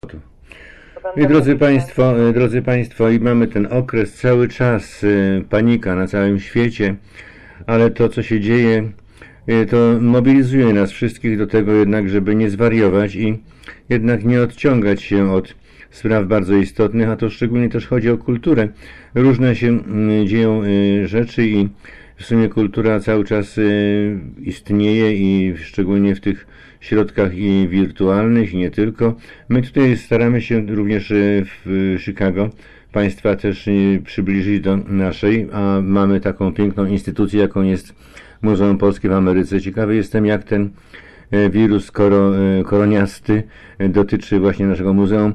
I drodzy Państwo, i mamy ten okres cały czas, panika na całym świecie, ale to, co się dzieje, to mobilizuje nas wszystkich do tego jednak, żeby nie zwariować i jednak nie odciągać się od spraw bardzo istotnych, a to szczególnie też chodzi o kulturę. Różne się dzieją rzeczy i w sumie kultura cały czas istnieje i szczególnie w tych środkach i wirtualnych i nie tylko. My tutaj staramy się również w Chicago Państwa też przybliżyć do naszej, a mamy taką piękną instytucję, jaką jest Muzeum Polskie w Ameryce. Ciekawy jestem, jak ten wirus koroniasty dotyczy właśnie naszego muzeum.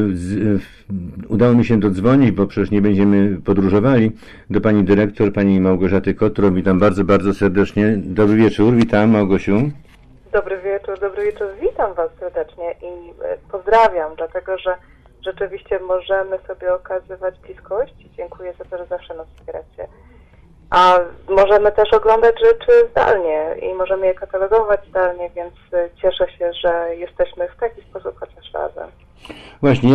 Udało mi się dodzwonić, bo przecież nie będziemy podróżowali, do pani dyrektor, pani Małgorzaty Kotro. Witam bardzo, bardzo serdecznie. Dobry wieczór, witam Małgosiu. Dobry wieczór, witam Was serdecznie i pozdrawiam, dlatego że rzeczywiście możemy sobie okazywać bliskość i dziękuję za to, że zawsze nas wspieracie. A możemy też oglądać rzeczy zdalnie i możemy je katalogować zdalnie, więc cieszę się, że jesteśmy w taki sposób chociaż razem. Właśnie,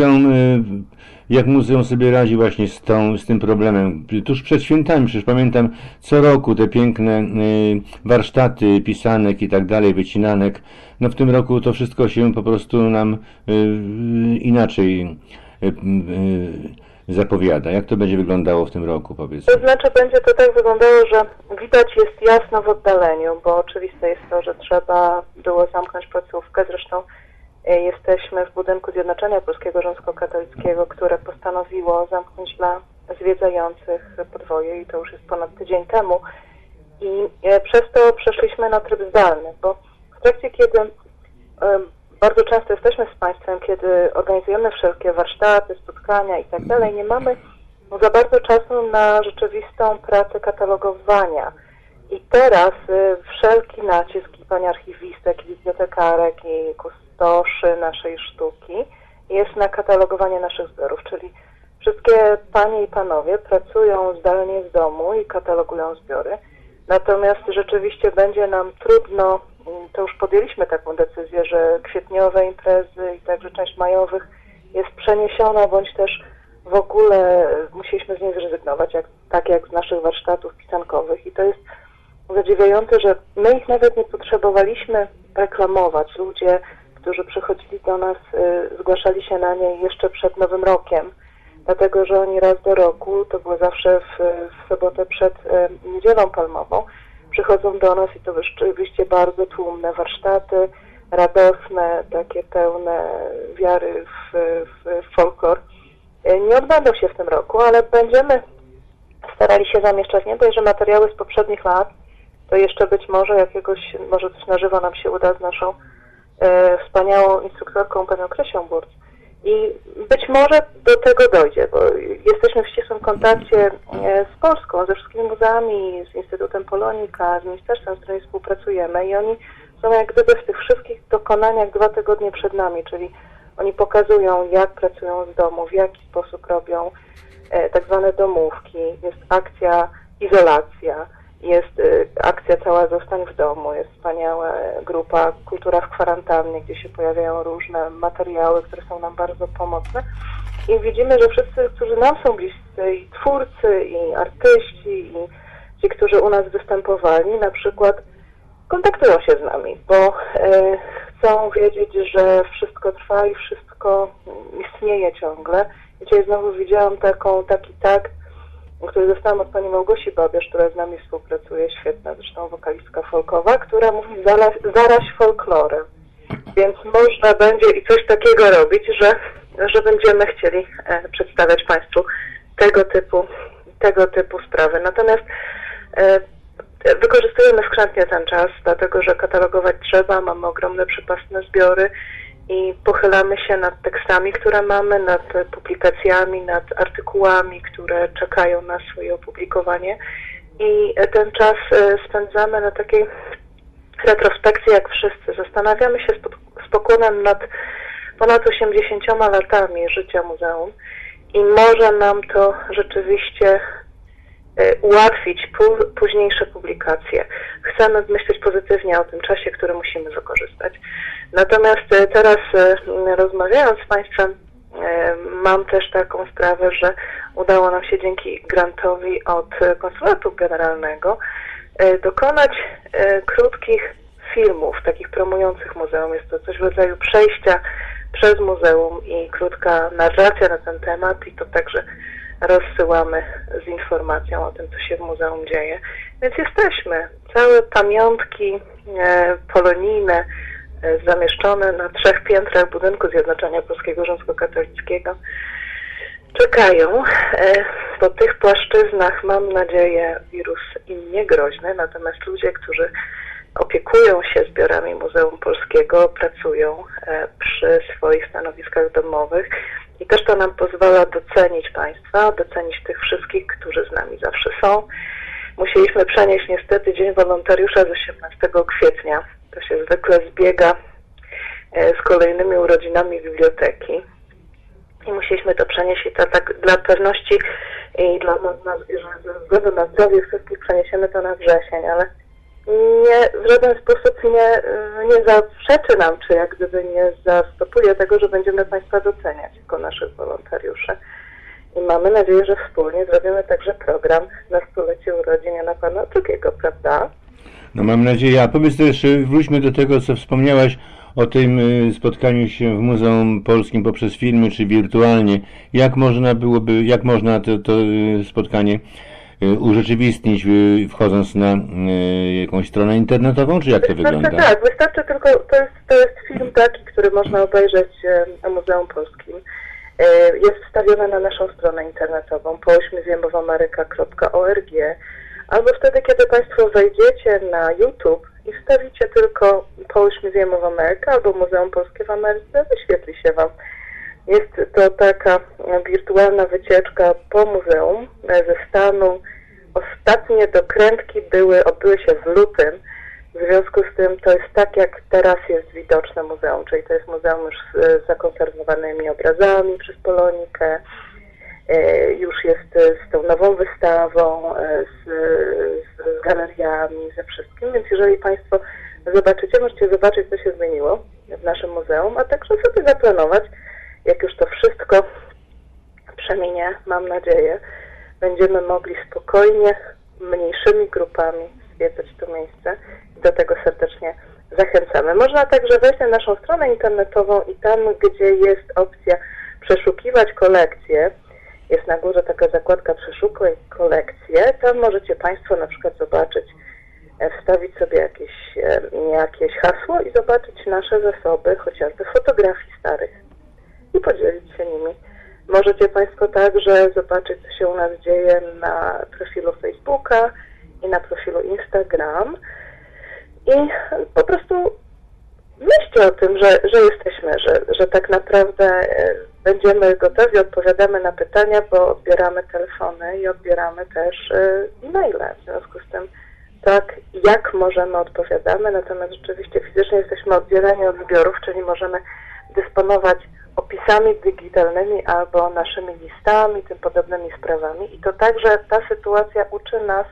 jak muzeum sobie radzi właśnie z tym problemem? Tuż przed świętami, przecież pamiętam co roku te piękne warsztaty pisanek i tak dalej, wycinanek. No w tym roku to wszystko się po prostu nam inaczej zapowiada. Jak to będzie wyglądało w tym roku, powiedzmy? To znaczy będzie to tak wyglądało, że widać jest jasno w oddaleniu, bo oczywiste jest to, że trzeba było zamknąć placówkę. Zresztą jesteśmy w budynku Zjednoczenia Polskiego Rzymskokatolickiego, które postanowiło zamknąć dla zwiedzających podwoje i to już jest ponad tydzień temu. I przez to przeszliśmy na tryb zdalny, bo w trakcie, kiedy bardzo często jesteśmy z Państwem, kiedy organizujemy wszelkie warsztaty, spotkania i tak dalej, nie mamy za bardzo czasu na rzeczywistą pracę katalogowania. I teraz wszelki nacisk i pani archiwistek, i bibliotekarek, i kustoszy naszej sztuki jest na katalogowanie naszych zbiorów, czyli wszystkie panie i panowie pracują zdalnie z domu i katalogują zbiory. Natomiast rzeczywiście będzie nam trudno, to już podjęliśmy taką decyzję, że kwietniowe imprezy i także część majowych jest przeniesiona, bądź też w ogóle musieliśmy z niej zrezygnować, tak jak z naszych warsztatów pisankowych. I to jest zadziwiające, że my ich nawet nie potrzebowaliśmy reklamować. Ludzie, którzy przychodzili do nas, zgłaszali się na nie jeszcze przed Nowym Rokiem, dlatego że oni raz do roku, to było zawsze w sobotę przed Niedzielą Palmową, przychodzą do nas i to rzeczywiście bardzo tłumne warsztaty, radosne, takie pełne wiary w folklor. Nie odbędą się w tym roku, ale będziemy starali się zamieszczać nie dość, że materiały z poprzednich lat, to jeszcze być może może coś na żywo nam się uda z naszą wspaniałą instruktorką, panią Krysią Burc. I być może do tego dojdzie, bo jesteśmy w ścisłym kontakcie z Polską, ze wszystkimi muzeami, z Instytutem Polonika, z ministerstwem, z którym współpracujemy i oni są jak gdyby w tych wszystkich dokonaniach 2 tygodnie przed nami, czyli oni pokazują, jak pracują z domu, w jaki sposób robią tak zwane domówki, jest akcja izolacja, jest akcja cała Zostań w domu, jest wspaniała grupa Kultura w kwarantannie, gdzie się pojawiają różne materiały, które są nam bardzo pomocne. I widzimy, że wszyscy, którzy nam są bliscy, i twórcy, i artyści, i ci, którzy u nas występowali, na przykład kontaktują się z nami, bo chcą wiedzieć, że wszystko trwa i wszystko istnieje ciągle. Dzisiaj znowu widziałam taki tag, który dostałam od pani Małgosi Babiarz, która z nami współpracuje, świetna zresztą wokalistka folkowa, która mówi zaraź folklorem. Więc można będzie i coś takiego robić, że będziemy chcieli przedstawiać Państwu tego typu sprawy. Natomiast wykorzystujemy skrzętnie ten czas, dlatego że katalogować trzeba, mamy ogromne przypasne zbiory i pochylamy się nad tekstami, które mamy, nad publikacjami, nad artykułami, które czekają na swoje opublikowanie i ten czas spędzamy na takiej retrospekcji jak wszyscy. Zastanawiamy się z pokłonem nad ponad 80 latami życia muzeum i może nam to rzeczywiście ułatwić późniejsze publikacje. Chcemy myśleć pozytywnie o tym czasie, który musimy wykorzystać. Natomiast teraz rozmawiając z Państwem, mam też taką sprawę, że udało nam się dzięki grantowi od Konsulatu Generalnego dokonać krótkich filmów, takich promujących muzeum. Jest to coś w rodzaju przejścia przez muzeum i krótka narracja na ten temat i to także rozsyłamy z informacją o tym, co się w muzeum dzieje. Więc jesteśmy. Całe pamiątki polonijne zamieszczone na 3 piętrach budynku Zjednoczenia Polskiego Rzymskokatolickiego czekają. Po tych płaszczyznach, mam nadzieję, wirus im nie groźny, natomiast ludzie, którzy opiekują się zbiorami Muzeum Polskiego, pracują przy swoich stanowiskach domowych i też to nam pozwala docenić Państwa, docenić tych wszystkich, którzy z nami zawsze są. Musieliśmy przenieść niestety Dzień Wolontariusza z 18 kwietnia. To się zwykle zbiega z kolejnymi urodzinami biblioteki. I musieliśmy to przenieść i to tak dla pewności i dla ze względu na zdrowie wszystkich przeniesiemy to na wrzesień, ale w żaden sposób nie zaprzeczy nam, czy jak gdyby nie zastopuje tego, że będziemy Państwa doceniać jako naszych wolontariuszy. I mamy nadzieję, że wspólnie zrobimy także program na 100-lecie urodzin Jana Pawła II, prawda? No mam nadzieję. A powiedz też, wróćmy do tego, co wspomniałaś o tym spotkaniu się w Muzeum Polskim poprzez filmy, czy wirtualnie. Jak można to spotkanie urzeczywistnić, wchodząc na jakąś stronę internetową, czy jak to wygląda? Tak, wystarczy tylko, to jest film taki, który można obejrzeć o Muzeum Polskim. Jest wstawiony na naszą stronę internetową polmuseumofamerica.org albo wtedy, kiedy Państwo wejdziecie na YouTube i wstawicie tylko Polish Museum of America albo Muzeum Polskie w Ameryce, wyświetli się Wam. Jest to taka wirtualna wycieczka po muzeum ze stanu. Ostatnie dokrętki odbyły się w lutym. W związku z tym to jest tak, jak teraz jest widoczne muzeum, czyli to jest muzeum już z zakonserwowanymi obrazami przez Polonikę, już jest z tą nową wystawą, z galeriami, ze wszystkim, więc jeżeli Państwo zobaczycie, możecie zobaczyć, co się zmieniło w naszym muzeum, a także sobie zaplanować, jak już to wszystko przeminie, mam nadzieję, będziemy mogli spokojnie, mniejszymi grupami zwiedzać to miejsce. Do tego serdecznie zachęcamy. Można także wejść na naszą stronę internetową i tam, gdzie jest opcja przeszukiwać kolekcje, jest na górze taka zakładka przeszukuj kolekcje, tam możecie Państwo na przykład zobaczyć, wstawić sobie jakieś hasło i zobaczyć nasze zasoby, chociażby fotografii starych i podzielić się nimi. Możecie Państwo także zobaczyć, co się u nas dzieje na profilu Facebooka i na profilu Instagram i po prostu myślcie o tym, że jesteśmy, że tak naprawdę będziemy gotowi, odpowiadamy na pytania, bo odbieramy telefony i odbieramy też e-maile. W związku z tym tak, jak możemy, odpowiadamy, natomiast rzeczywiście fizycznie jesteśmy oddzieleni od zbiorów, czyli możemy dysponować opisami digitalnymi albo naszymi listami, tym podobnymi sprawami. I to także ta sytuacja uczy nas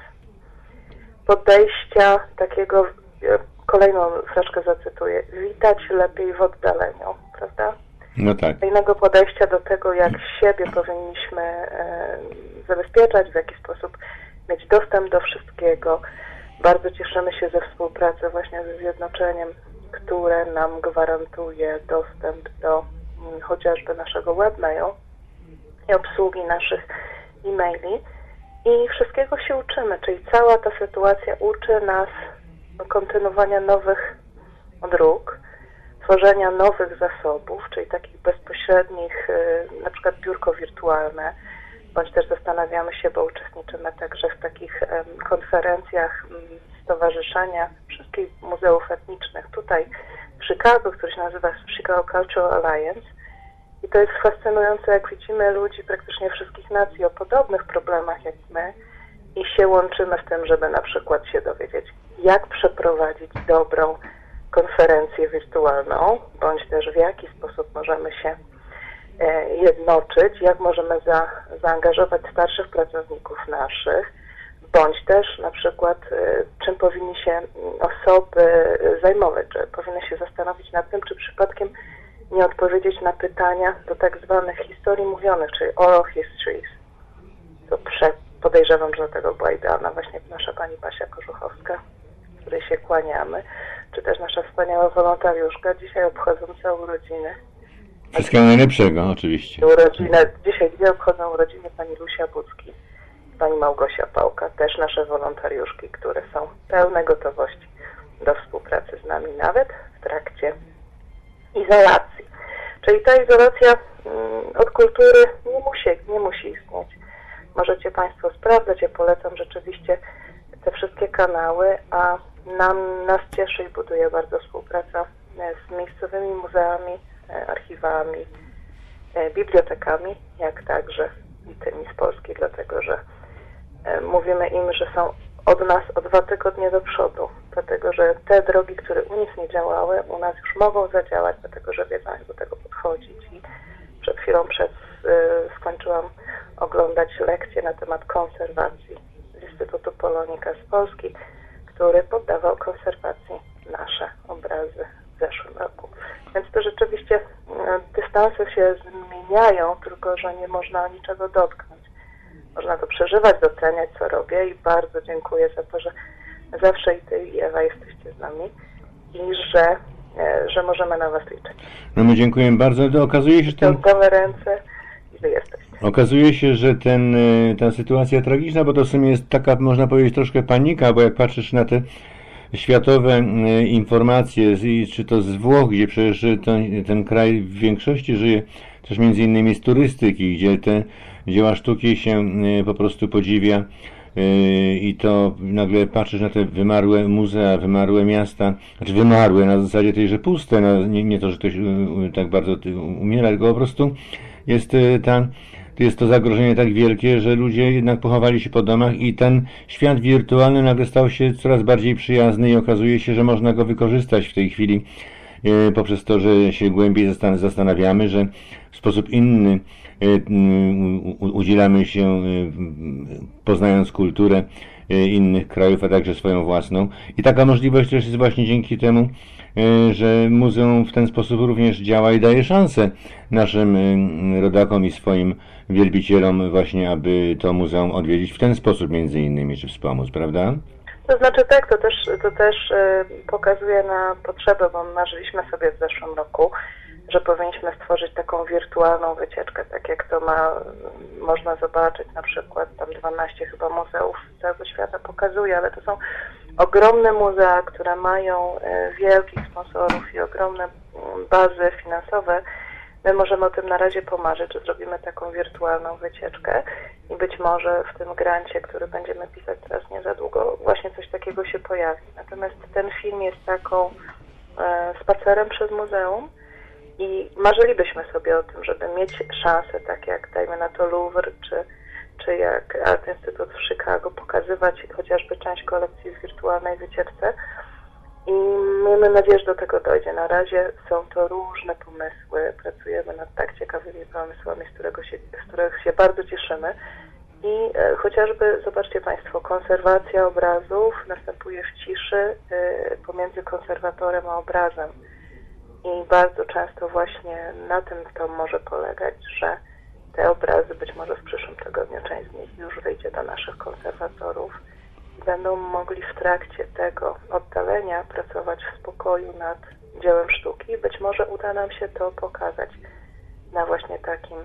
podejścia takiego, kolejną fraszkę zacytuję, witać lepiej w oddaleniu, prawda? No tak. Innego podejścia do tego, jak siebie powinniśmy zabezpieczać, w jaki sposób mieć dostęp do wszystkiego. Bardzo cieszymy się ze współpracy właśnie ze Zjednoczeniem, które nam gwarantuje dostęp do chociażby naszego webmailu i obsługi naszych e-maili. I wszystkiego się uczymy, czyli cała ta sytuacja uczy nas kontynuowania nowych dróg, tworzenia nowych zasobów, czyli takich bezpośrednich, na przykład biurko wirtualne, bądź też zastanawiamy się, bo uczestniczymy także w takich konferencjach Stowarzyszenia Wszystkich Muzeów Etnicznych tutaj w Chicago, który się nazywa Chicago Cultural Alliance. I to jest fascynujące, jak widzimy ludzi praktycznie wszystkich nacji o podobnych problemach jak my i się łączymy w tym, żeby na przykład się dowiedzieć, jak przeprowadzić dobrą konferencję wirtualną, bądź też w jaki sposób możemy się jednoczyć, jak możemy zaangażować starszych pracowników naszych, bądź też na przykład czym powinny się osoby zajmować, że powinny się zastanowić nad tym, czy przypadkiem nie odpowiedzieć na pytania do tak zwanych historii mówionych, czyli oral histories. To podejrzewam, że do tego była idealna właśnie nasza pani Basia Korzuchowska, której się kłaniamy, czy też nasza wspaniała wolontariuszka, dzisiaj obchodząca urodziny. Wszystkiego najlepszego, oczywiście. Dzisiaj dwie obchodzą urodziny pani Lucia Bucki, pani Małgosia Pałka, też nasze wolontariuszki, które są pełne gotowości do współpracy z nami, nawet w trakcie izolacji. Czyli ta izolacja od kultury nie musi istnieć. Możecie Państwo sprawdzać, ja polecam rzeczywiście te wszystkie kanały, a nas cieszy i buduje bardzo współpraca z miejscowymi muzeami, archiwami, bibliotekami, jak także i tymi z Polski, dlatego że mówimy im, że są od nas o 2 tygodnie do przodu, dlatego że te drogi, które u nich nie działały, u nas już mogą zadziałać, dlatego że wiedzą, jak do tego podchodzić. I przed chwilą skończyłam oglądać lekcję na temat konserwacji z Instytutu Polonika z Polski, który poddawał konserwacji nasze obrazy w zeszłym roku. Więc to rzeczywiście dystanse się zmieniają, tylko że nie można niczego dotknąć. Można to przeżywać, doceniać, co robię i bardzo dziękuję za to, że zawsze i Ty, i Ewa jesteście z nami i że możemy na Was liczyć. No my dziękujemy bardzo. Okazuje się, że Ciągamy ręce i Wy jesteście. Okazuje się, że ta sytuacja tragiczna, bo to w sumie jest taka, można powiedzieć, troszkę panika, bo jak patrzysz na te światowe informacje, czy to z Włoch, gdzie przecież ten kraj w większości żyje też między innymi z turystyki, gdzie te dzieła sztuki się po prostu podziwia i to nagle patrzysz na te wymarłe muzea, wymarłe miasta, znaczy wymarłe na zasadzie tej, że puste, no, nie to, że ktoś tak bardzo umiera, tylko po prostu jest to zagrożenie tak wielkie, że ludzie jednak pochowali się po domach i ten świat wirtualny nagle stał się coraz bardziej przyjazny i okazuje się, że można go wykorzystać w tej chwili poprzez to, że się głębiej zastanawiamy, że w sposób inny udzielamy się, poznając kulturę innych krajów, a także swoją własną. I taka możliwość też jest właśnie dzięki temu, że muzeum w ten sposób również działa i daje szansę naszym rodakom i swoim wielbicielom właśnie, aby to muzeum odwiedzić w ten sposób między innymi, czy wspomóc, prawda? To znaczy tak, to też pokazuje na potrzebę, bo marzyliśmy sobie w zeszłym roku, że powinniśmy stworzyć taką wirtualną wycieczkę, tak jak to można zobaczyć na przykład tam 12 chyba muzeów z całego świata pokazuje, ale to są ogromne muzea, które mają wielkich sponsorów i ogromne bazy finansowe. My możemy o tym na razie pomarzyć, że zrobimy taką wirtualną wycieczkę i być może w tym grancie, który będziemy pisać teraz nie za długo, właśnie coś takiego się pojawi. Natomiast ten film jest taką spacerem przez muzeum i marzylibyśmy sobie o tym, żeby mieć szansę, tak jak dajmy na to Louvre, czy jak Art Institute w Chicago, pokazywać chociażby część kolekcji w wirtualnej wycieczce. I miejmy nadzieję, że do tego dojdzie. Na razie są to różne pomysły, pracujemy nad tak ciekawymi pomysłami, z których się bardzo cieszymy. I chociażby, zobaczcie Państwo, konserwacja obrazów następuje w ciszy pomiędzy konserwatorem a obrazem. I bardzo często właśnie na tym to może polegać, że te obrazy być może w przyszłym tygodniu część z nich już wyjdzie do naszych konserwatorów i będą mogli w trakcie tego oddalenia pracować w spokoju nad dziełem sztuki. Być może uda nam się to pokazać na właśnie takim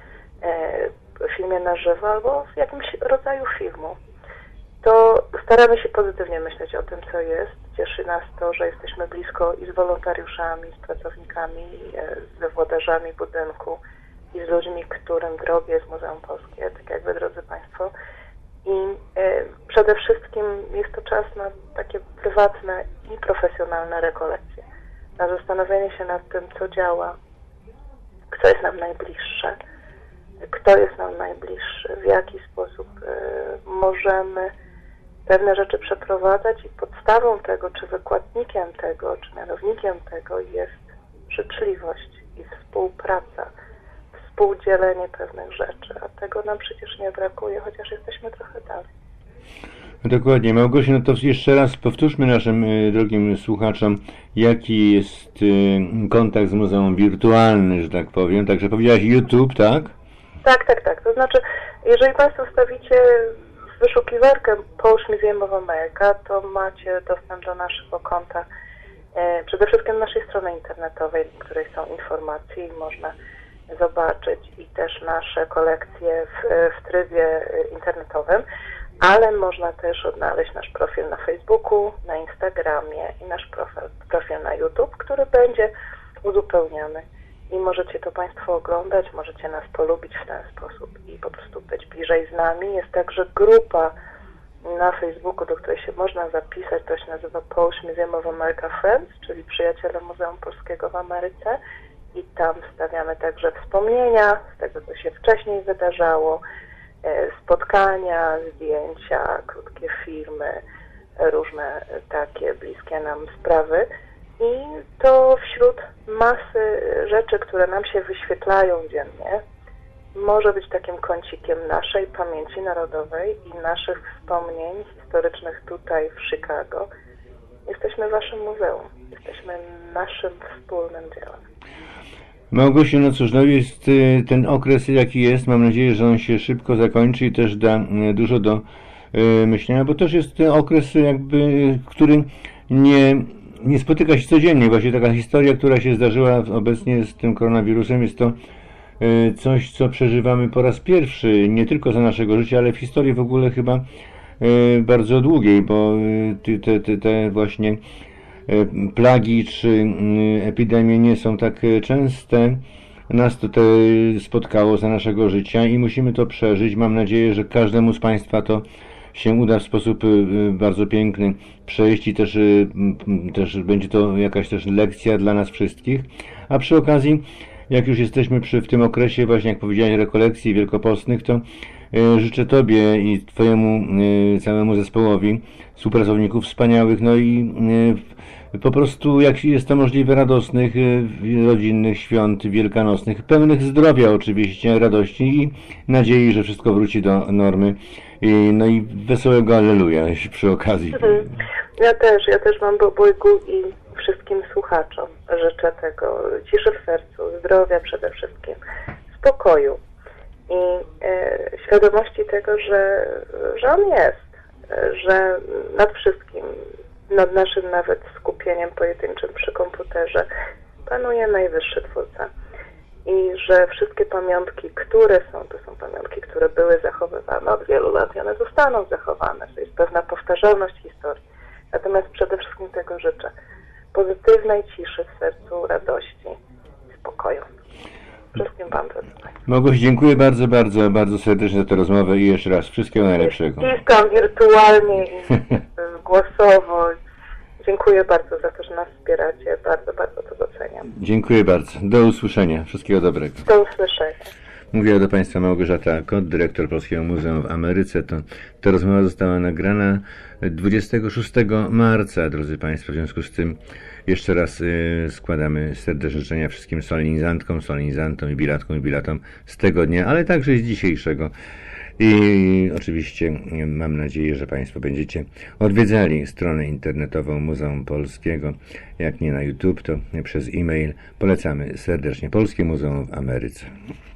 filmie na żywo albo w jakimś rodzaju filmu. To staramy się pozytywnie myśleć o tym, co jest. Cieszy nas to, że jesteśmy blisko i z wolontariuszami, z pracownikami, ze włodarzami budynku i z ludźmi, którym drogie jest Muzeum Polskie, tak jak Wy, drodzy Państwo. I przede wszystkim jest to czas na takie prywatne i profesjonalne rekolekcje, na zastanowienie się nad tym, co działa, kto jest nam najbliższe, kto jest nam najbliższy, w jaki sposób możemy pewne rzeczy przeprowadzać i podstawą tego, czy wykładnikiem tego, czy mianownikiem tego jest życzliwość i współpraca, współdzielenie pewnych rzeczy, a tego nam przecież nie brakuje, chociaż jesteśmy trochę dalej. Dokładnie. Małgosiu, no to jeszcze raz powtórzmy naszym drogim słuchaczom, jaki jest kontakt z muzeum wirtualny, że tak powiem. Także powiedziałaś YouTube, tak? Tak. To znaczy, jeżeli Państwo wstawicie w wyszukiwarkę Polish Museum of America, to macie dostęp do naszego konta, przede wszystkim naszej strony internetowej, w której są informacje i można zobaczyć i też nasze kolekcje w trybie internetowym, ale można też odnaleźć nasz profil na Facebooku, na Instagramie i nasz profil na YouTube, który będzie uzupełniany. I możecie to Państwo oglądać, możecie nas polubić w ten sposób i po prostu być bliżej z nami. Jest także grupa na Facebooku, do której się można zapisać, to się nazywa Polish Museum of America Friends, czyli Przyjaciele Muzeum Polskiego w Ameryce. I tam wstawiamy także wspomnienia z tego, co się wcześniej wydarzało, spotkania, zdjęcia, krótkie filmy, różne takie bliskie nam sprawy. I to wśród masy rzeczy, które nam się wyświetlają dziennie, może być takim kącikiem naszej pamięci narodowej i naszych wspomnień historycznych tutaj w Chicago. Jesteśmy Waszym muzeum. Jesteśmy naszym wspólnym dziełem. Małgosiu, no cóż, no jest ten okres jaki jest. Mam nadzieję, że on się szybko zakończy i też da dużo do myślenia, bo też jest ten okres jakby, który nie spotyka się codziennie. Właśnie taka historia, która się zdarzyła obecnie z tym koronawirusem, jest to coś, co przeżywamy po raz pierwszy, nie tylko za naszego życia, ale w historii w ogóle chyba bardzo długiej, bo te właśnie plagi czy epidemie nie są tak częste. Nas to spotkało za naszego życia i musimy to przeżyć. Mam nadzieję, że każdemu z Państwa to się uda w sposób bardzo piękny przejść i też będzie to jakaś też lekcja dla nas wszystkich. A przy okazji, jak już jesteśmy w tym okresie, właśnie jak powiedziałeś, rekolekcji wielkopostnych, to życzę Tobie i Twojemu całemu zespołowi współpracowników wspaniałych, no i po prostu, jak jest to możliwe, radosnych, rodzinnych świąt wielkanocnych, pełnych zdrowia oczywiście, radości i nadziei, że wszystko wróci do normy. No i wesołego Alleluja przy okazji. Ja też Wam, Bojgu, i wszystkim słuchaczom życzę tego, ciszy w sercu, zdrowia przede wszystkim, spokoju i świadomości tego, że On jest, że nad wszystkim, nad naszym nawet skupieniem pojedynczym przy komputerze panuje najwyższy Twórca. I że wszystkie pamiątki, które są, to są pamiątki, które były zachowywane od wielu lat i one zostaną zachowane. To jest pewna powtarzalność historii. Natomiast przede wszystkim tego życzę. Pozytywnej ciszy w sercu, radości, spokoju. Wszystkim Wam to życzę. Małgosi, dziękuję bardzo, bardzo, bardzo serdecznie za tę rozmowę i jeszcze raz wszystkiego najlepszego. Ściskam wirtualnie i głosowo. Dziękuję bardzo za to, że nas wspieracie. Bardzo, bardzo to doceniam. Dziękuję bardzo. Do usłyszenia. Wszystkiego dobrego. Do usłyszenia. Mówiła do Państwa Małgorzata Kot, dyrektor Polskiego Muzeum w Ameryce. Ta rozmowa została nagrana 26 marca, drodzy Państwo. W związku z tym jeszcze raz składamy serdeczne życzenia wszystkim solenizantkom, solenizantom i bilatom z tego dnia, ale także z dzisiejszego. I oczywiście mam nadzieję, że Państwo będziecie odwiedzali stronę internetową Muzeum Polskiego. Jak nie na YouTube, to przez e-mail. Polecamy serdecznie Polskie Muzeum w Ameryce.